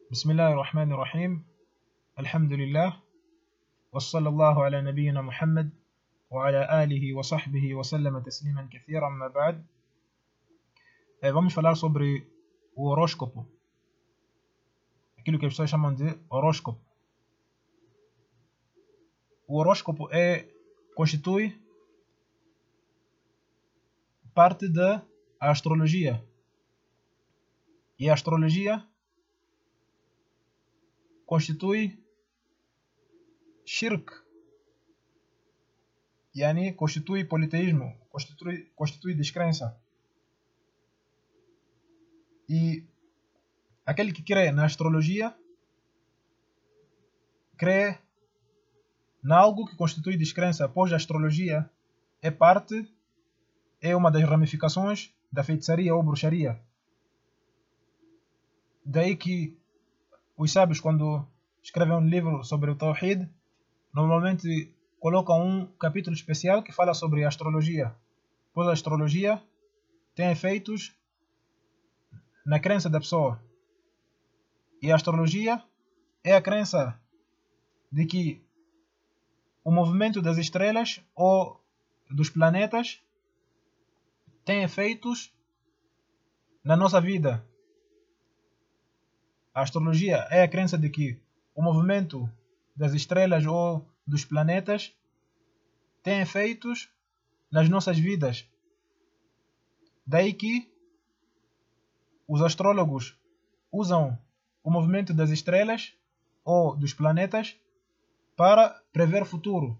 بسم الله الرحمن الرحيم. الحمد لله وصلى الله على نبينا محمد وعلى آله وصحبه وسلم تسليما كثيرا. ما بعد, vamos falar sobre o horóscopo, aquilo que as pessoas chamam de horóscopo. O horóscopo constitui parte da astrologia, e a astrologia constitui shirk, yani constitui politeísmo, constitui descrença. E aquele que crê na astrologia crê em algo que constitui descrença, pois a astrologia é uma das ramificações da feitiçaria ou bruxaria. Daí que os sábios, quando escrevem um livro sobre o Tawhid, normalmente colocam um capítulo especial que fala sobre a astrologia, pois a astrologia tem efeitos na crença da pessoa. E a astrologia é a crença de que o movimento das estrelas ou dos planetas tem efeitos na nossa vida. A astrologia é a crença de que o movimento das estrelas ou dos planetas tem efeitos nas nossas vidas. Daí que os astrólogos usam o movimento das estrelas ou dos planetas para prever o futuro.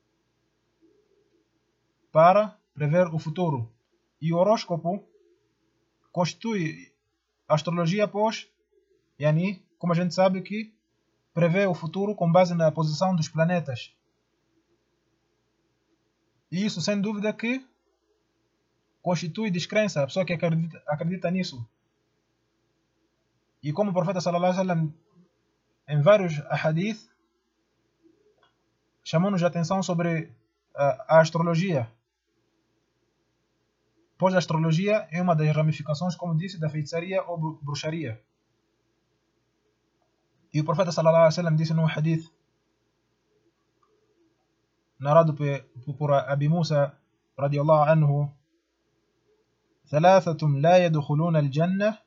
E o horóscopo constitui a astrologia, pois, como a gente sabe, que prevê o futuro com base na posição dos planetas. E isso, sem dúvida, que constitui descrença, a pessoa que acredita nisso. E como o profeta sallallahu alaihi wasallam, em vários hadith, chamou-nos a atenção sobre a astrologia, pois a astrologia é uma das ramificações, como disse, da feitiçaria ou bruxaria. E o profeta sallallahu alaihi wasallam disse num hadith narrado por Abi Musa radiyallahu anhu: ثلاثة لا يدخلون الجنة،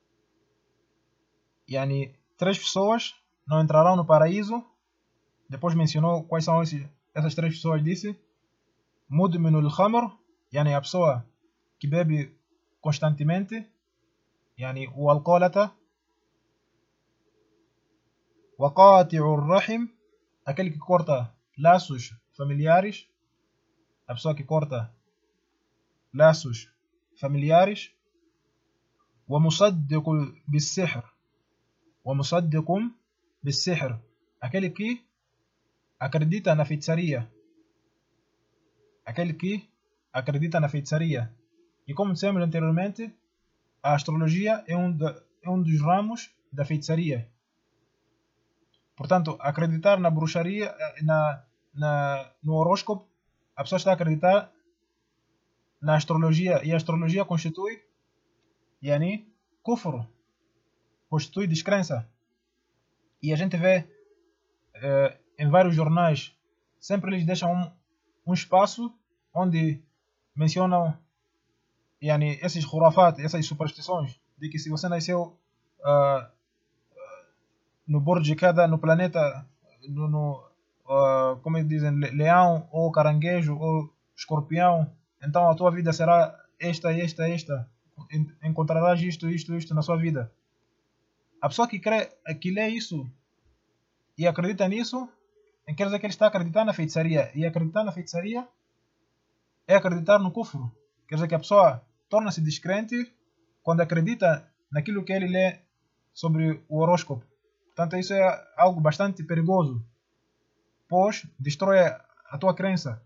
três pessoas não entrarão no paraíso. Depois mencionou quais são essas três pessoas. Disse: مدمن الخمر, a pessoa que bebe constantemente, o alcoólatra. وقاطع الرحم, aquele que corta laços familiares, a pessoa que corta laços familiares. ومصدق بالسحر, aquele que acredita na feitiçaria. E como dissemos anteriormente, a astrologia é um dos ramos da feitiçaria. Portanto, acreditar na bruxaria, no horóscopo, a pessoa está a acreditar na astrologia, e a astrologia constitui kufr, constitui descrença. E a gente vê em vários jornais, sempre eles deixam um espaço onde mencionam esses khurafat, essas superstições, de que se você nasceu no Burj Khada, no planeta, como dizem, leão, ou caranguejo, ou escorpião, então a tua vida será esta. Encontrarás isto na sua vida. A pessoa que lê isso e acredita nisso, quer dizer que ele está acreditando na feitiçaria. E acreditar na feitiçaria é acreditar no kufr. Quer dizer que a pessoa torna-se descrente quando acredita naquilo que ele lê sobre o horóscopo. Portanto, isso é algo bastante perigoso, pois destrói a tua crença.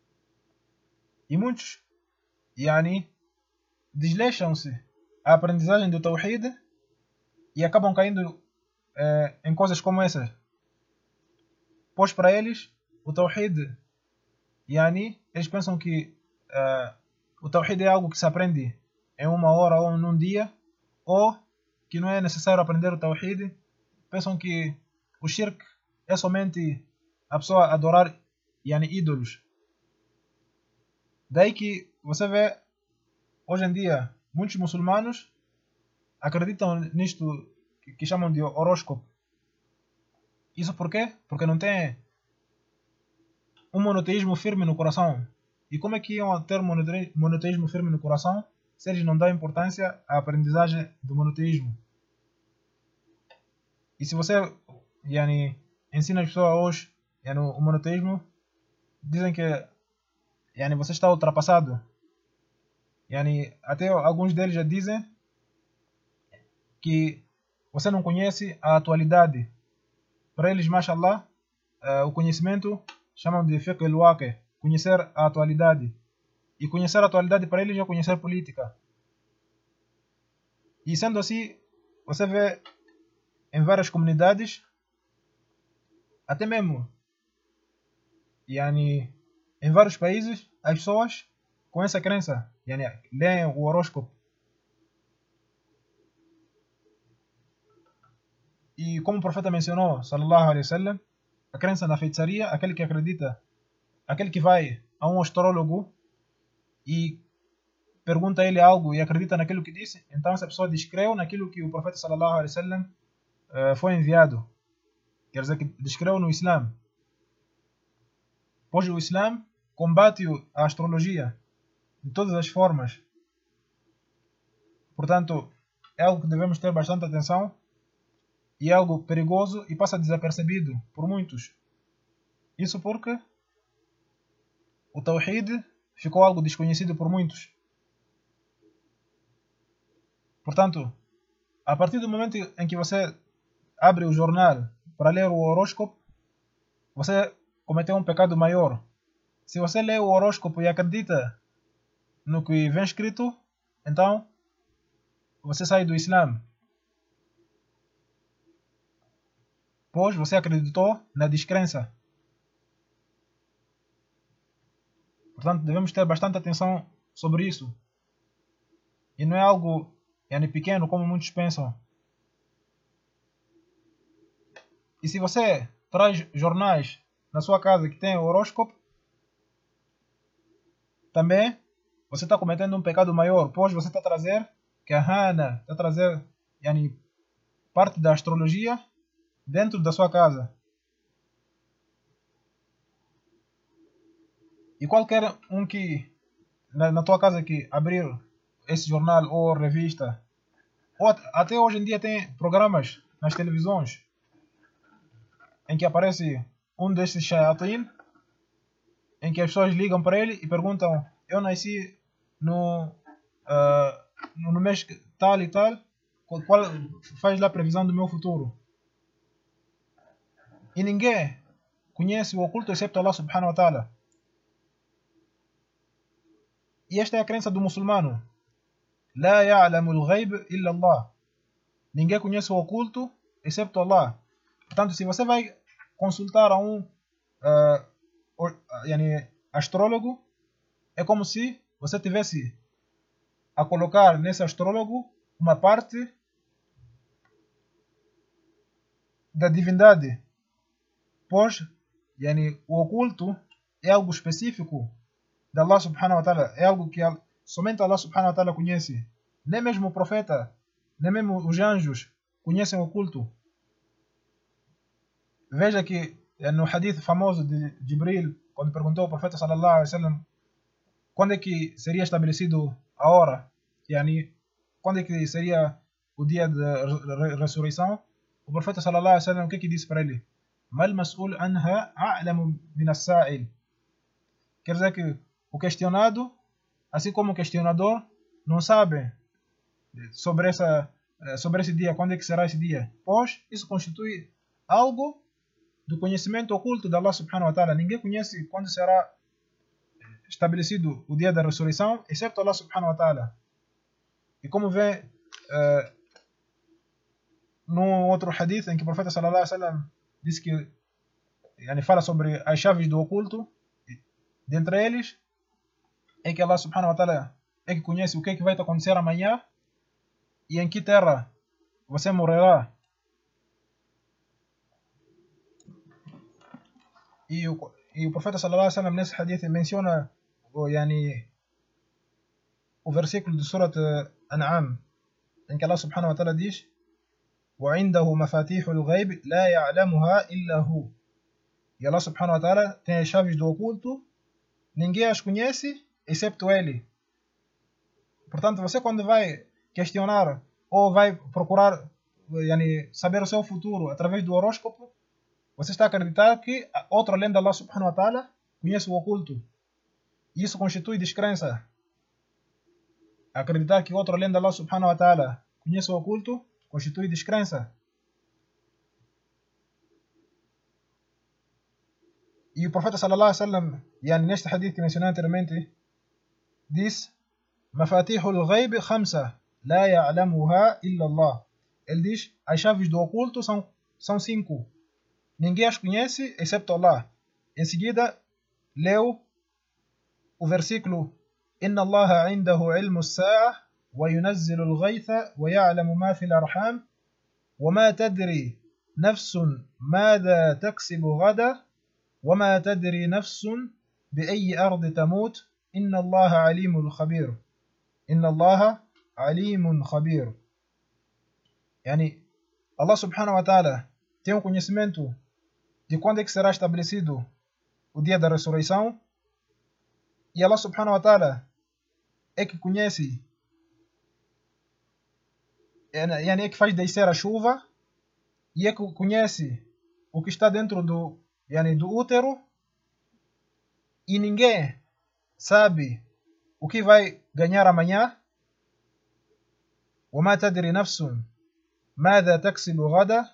E muitos desleixam-se à aprendizagem do Tawhid e acabam caindo em coisas como essas. Pois para eles, o Tawhid, eles pensam que o Tawhid é algo que se aprende em uma hora ou num dia, ou que não é necessário aprender o Tawhid, pensam que o shirk é somente a pessoa adorar ídolos. Daí que você vê, hoje em dia, muitos muçulmanos acreditam nisto que chamam de horóscopo. Isso por quê? Porque não tem um monoteísmo firme no coração. E como é que iam ter monoteísmo firme no coração se eles não dão importância à aprendizagem do monoteísmo? E se você ensina as pessoas hoje o monoteísmo, dizem que você está ultrapassado. Até alguns deles já dizem que você não conhece a atualidade. Para eles, mashallah, o conhecimento chamam de fiqh al-waqi, conhecer a atualidade. E conhecer a atualidade para eles é conhecer política. E sendo assim, você vê em várias comunidades, até mesmo em vários países, as pessoas com essa crença leem o horóscopo. E como o profeta mencionou, sallallahu alaihi wasallam, a crença na feitiçaria, aquele que acredita, aquele que vai a um astrólogo e pergunta a ele algo e acredita naquilo que disse, então essa pessoa descreu naquilo que o profeta sallallahu alaihi wasallam foi enviado. Quer dizer que descreu no Islã. Pois o Islã combate a astrologia de todas as formas. Portanto, é algo que devemos ter bastante atenção e é algo perigoso e passa desapercebido por muitos. Isso porque o Tawhid ficou algo desconhecido por muitos. Portanto, a partir do momento em que você abre o jornal para ler o horóscopo, você cometeu um pecado maior. Se você lê o horóscopo e acredita no que vem escrito, então você sai do Islã. Pois você acreditou na descrença. Portanto, devemos ter bastante atenção sobre isso. E não é algo pequeno como muitos pensam. E se você traz jornais na sua casa que tem o horóscopo, também você está cometendo um pecado maior, pois você está a trazer kahana, está a trazer parte da astrologia dentro da sua casa. E qualquer um que na tua casa que abrir esse jornal ou revista, ou até hoje em dia tem programas nas televisões em que aparece um desses shayatin, em que as pessoas ligam para ele e perguntam: eu nasci no mês tal e tal, qual faz lá a previsão do meu futuro? E ninguém conhece o oculto exceto Allah subhanahu wa ta'ala. E esta é a crença do muçulmano. La ya'lamu al-ghayb illa Allah. Ninguém conhece o oculto exceto Allah. Portanto, se você vai consultar a um astrólogo, é como se você tivesse a colocar nesse astrólogo uma parte da divindade. Pois o oculto é algo específico de Allah subhanahu wa ta'ala. É algo que somente Allah subhanahu wa ta'ala conhece. Nem mesmo o profeta, nem mesmo os anjos conhecem o oculto. Veja que no hadith famoso de Jibril, quando perguntou ao profeta sallallahu alaihi wasallam quando é que seria estabelecido a hora, quando é que seria o dia da ressurreição, o profeta sallallahu alaihi wasallam o que é que disse para ele? Mal mas'ul anha a'lamu min as-sa'il. Quer dizer que o questionado, assim como o questionador, não sabe sobre esse dia, quando é que será esse dia. Pois isso constitui algo do conhecimento oculto de Allah subhanahu wa ta'ala. Ninguém conhece quando será estabelecido o dia da ressurreição, exceto Allah subhanahu wa ta'ala. E como vê num outro hadith em que o profeta sallallahu alaihi wasallam disse que fala sobre as chaves do oculto, dentre eles é que Allah subhanahu wa ta'ala é que conhece o que é que vai acontecer amanhã e em que terra você morrerá. E o profeta sallallahu alaihi wasallam nesse hadith menciona o versículo de Surat An'am, em que Allah subhanahu wa ta'ala diz: وعنده مفاتيح الغيب لا يعلمها إلا هو. E Allah subhanahu wa ta'ala tem as chaves do oculto, ninguém as conhece excepto ele. Portanto, você quando vai questionar ou vai procurar saber o seu futuro através do horóscopo, você está a acreditar que outro além de Allah subhanahu wa ta'ala conhece o oculto. Isso constitui descrença. Acreditar que outro além de Allah subhanahu wa ta'ala conhece o oculto constitui descrença. E o profeta sallallahu alaihi wasallam, neste hadith que mencionei anteriormente, diz: Mafatihul ghaib khamsa, la ya'lamuha illa Allah. Ele diz: as chaves do oculto são 5. Ninguém as conhece excepto Allah. Em seguida, leu o versículo: Inna Allah indahu ilmu as-sa'ah wa yunazzilu al-ghaytha wa ya'lamu ma fil arham wa ma tadri nafsun madha taksibu ghada wa ma tadri nafsun بأي أرض تموت إن الله عليم خبير. إن الله عليم خبير. Allah subhanahu wa ta'ala tem um conhecimento de quando é que será estabelecido o dia da ressurreição, e Allah subhanahu wa ta'ala é que conhece, é que faz descer a chuva, e é que conhece o que está dentro do útero, e ninguém sabe o que vai ganhar amanhã. وما تدري نفس ماذا تكسب غدا.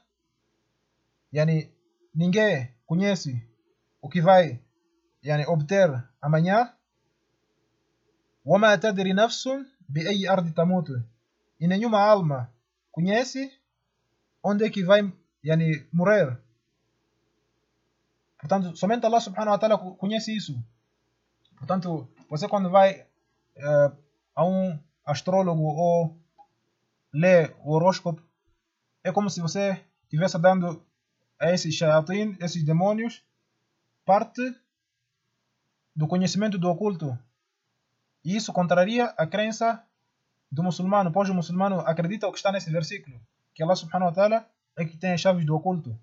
Ninguém conhece o que vai obter amanhã. وما تدري نفس بأي أرض تموت. E nenhuma alma conhece onde é que vai morrer. Portanto, somente Allah subhanahu wa ta'ala conhece isso. Portanto, você quando vai a um astrólogo ou lê o horóscopo, é como se você estivesse dando a esses shayatin, esses demônios, parte do conhecimento do oculto. E isso contraria a crença do muçulmano, pois o muçulmano acredita o que está nesse versículo, que Allah subhanahu wa ta'ala é que tem as chaves do oculto.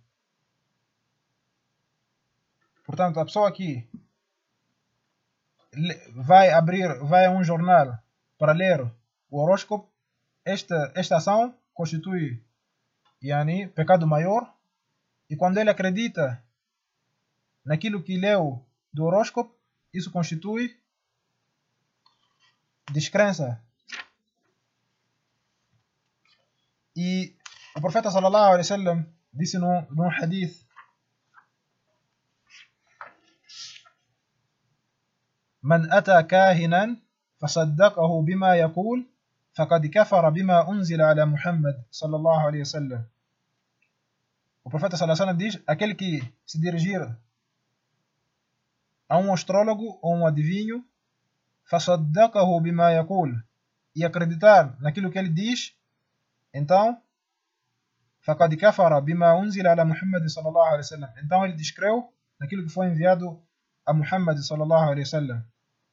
Portanto, a pessoa que vai a um jornal para ler o horóscopo, esta ação constitui pecado maior, e quando ele acredita naquilo que leu do horóscopo, isso constitui descrença. E o profeta sallallahu alaihi wasallam disse num hadith: من أتى كاهنا فصدقه بما يقول فقد كفر بما أنزل على محمد صلى الله عليه وسلم. O profeta sallallahu alaihi wasallam diz: aquele que se dirigir a um astrólogo ou um adivinho, فصدقه بما يقول, e acreditar naquilo que ele diz, então فقد كفر بما أنزل على محمد صلى الله عليه وسلم. Então ele descreu naquilo que foi enviado a Muhammad sallallahu alaihi wasallam.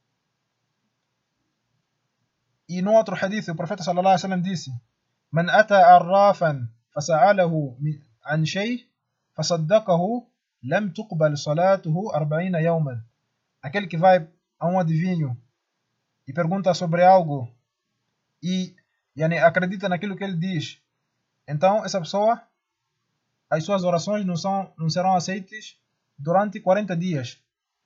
E no outro hadith o profeta sallallahu alaihi wasallam disse: من أتى عرافا فسأله عن شيء فصدقه لم تقبل صلاته 40 يوما. Aquele que vai a um adivinho e pergunta sobre algo e acredita naquilo que ele diz, então essa pessoa, as suas orações não serão aceitas durante 40 dias.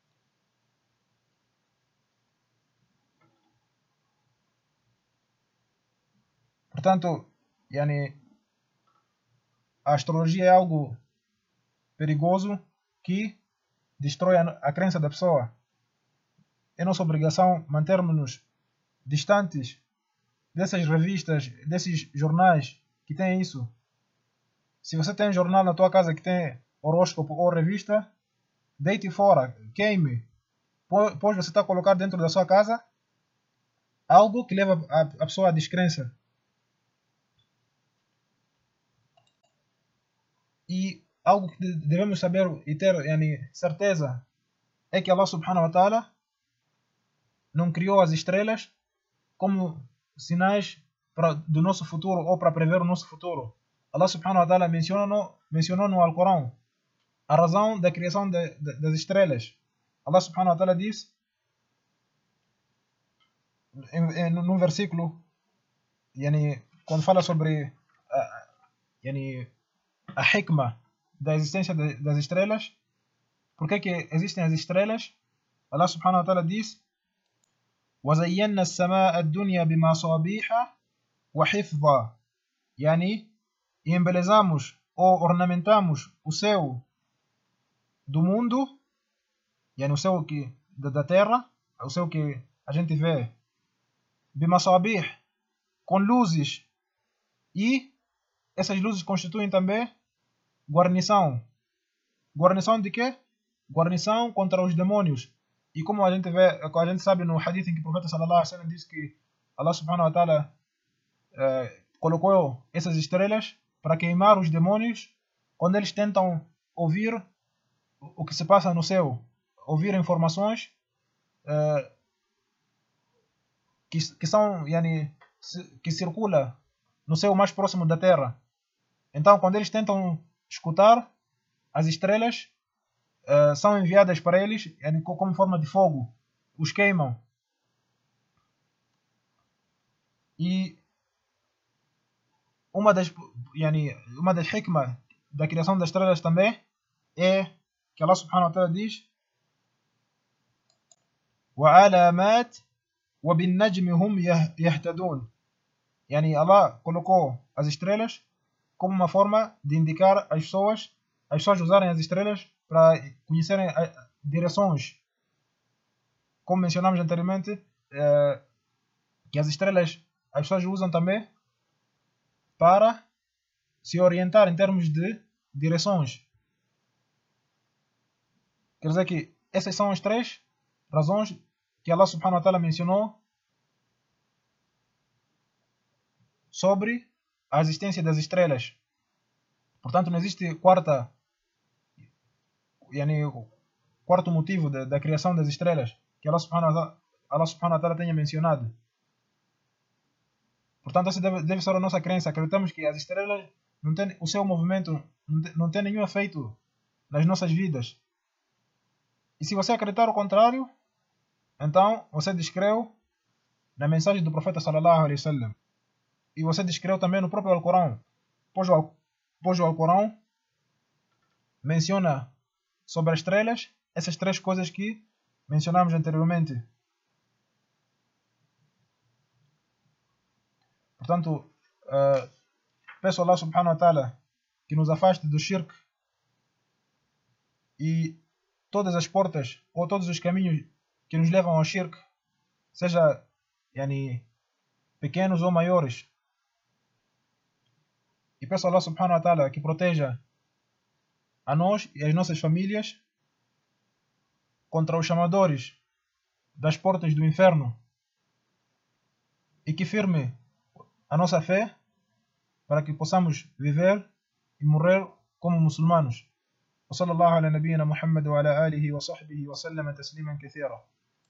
Portanto, a astrologia é algo perigoso que destrói a crença da pessoa. É nossa obrigação mantermos-nos distantes dessas revistas, desses jornais que têm isso. Se você tem um jornal na tua casa que tem horóscopo ou revista, deite fora, queime, pois você está a colocar dentro da sua casa algo que leva a pessoa à descrença. E algo que devemos saber e ter certeza é que Allah subhanahu wa ta'ala não criou as estrelas como sinais do nosso futuro ou para prever o nosso futuro. Allah subhanahu wa ta'ala mencionou no Alcorão a razão da criação das estrelas. Allah subhanahu wa ta'ala diz num versículo, quando fala sobre a hikmah da existência das estrelas, porque que existem as estrelas, Allah subhanahu wa ta'ala diz: وَزَيَّنَّا السَّمَاءَ الدُّنْيَا بِمَصَابِيحَ وَحِفْظًا. E embelezamos ou ornamentamos o céu do mundo, o céu da terra, o céu que a gente vê, بِمَصَابِيح, com luzes, e essas luzes constituem também guarnição. Guarnição de quê? Guarnição contra os demônios. E como a gente sabe no hadith em que o profeta sallallahu alaihi wasallam diz que Allah subhanahu wa ta'ala colocou essas estrelas para queimar os demônios quando eles tentam ouvir o que se passa no céu, ouvir informações que são que circula no céu mais próximo da terra. Então, quando eles tentam escutar, as estrelas são enviadas para eles como forma de fogo, os queimam. E uma das hikmah da criação das estrelas também é que Allah subhanahu wa ta'ala diz: وَعَلَامَاتٍ وَبِالنَّجْمِ هُمْ يَهْتَدُونَ. Allah colocou as estrelas como uma forma de indicar as pessoas usarem as estrelas para conhecerem direções. Como mencionamos anteriormente, que as estrelas as pessoas usam também para se orientar em termos de direções. Quer dizer que essas são as três razões que Allah subhanahu wa ta'ala mencionou sobre a existência das estrelas. Portanto, não existe quarto motivo da criação das estrelas que Allah subhanahu wa ta'ala tenha mencionado. Portanto, essa deve ser a nossa crença. Acreditamos que as estrelas o seu movimento não tem nenhum efeito nas nossas vidas. E se você acreditar o contrário, então você descreu na mensagem do profeta sallallahu alaihi wasallam. E você descreu também no próprio Alcorão. Pois o Alcorão menciona sobre as estrelas essas três coisas que mencionamos anteriormente. Portanto, peço a Allah subhanahu wa ta'ala que nos afaste do shirk e todas as portas ou todos os caminhos que nos levam ao shirk, seja pequenos ou maiores. E peço a Allah subhanahu wa ta'ala que proteja a nós e as nossas famílias contra os chamadores das portas do inferno e que firme a nossa fé para que possamos viver e morrer como muçulmanos. وصلى الله على نبينا محمد وعلى آله وصحبه وسلم تسليما كثيرا.